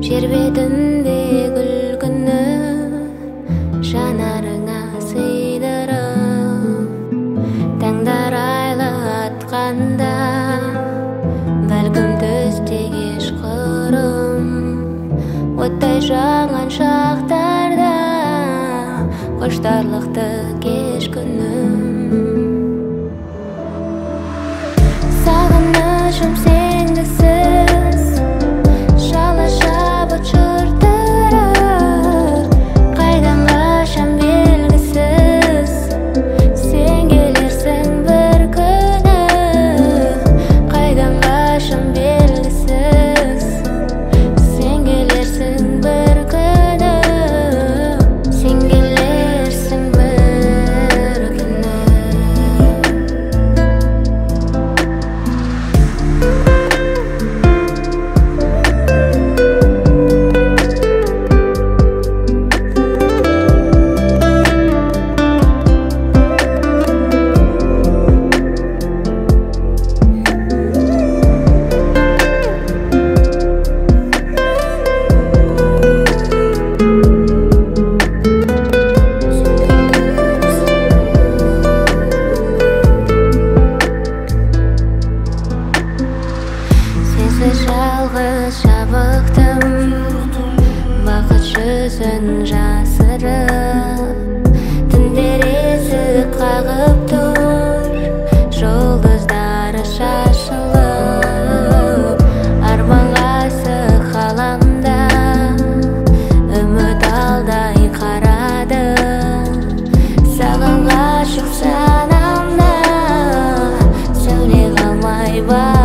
жер бетінде күлкіні жанарыңа сыйдырып, таңдар айлы атқанда, бәлкім түсте кешқұрым, оттай жанған шақтарда құштарлықты кеш күнім. Сағынышым сенгісіз шала шабыт жыртырыр, қайдан қашам белгісіз, сен келерсің бір күні, қайдан қашам белгісіз, сен келерсің бір күні, сен келерсің бір күні. Жалғыз жабықтым, бақыт жүзін жасырып, түндер есік қағып тұр, жұлдыздары шашылып, арманға асық ғаламда үміт алдай қарады, саған ғашық санамда сәуле қалмай бар.